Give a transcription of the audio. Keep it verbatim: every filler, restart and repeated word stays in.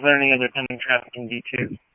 learning of the coming traffic in D two.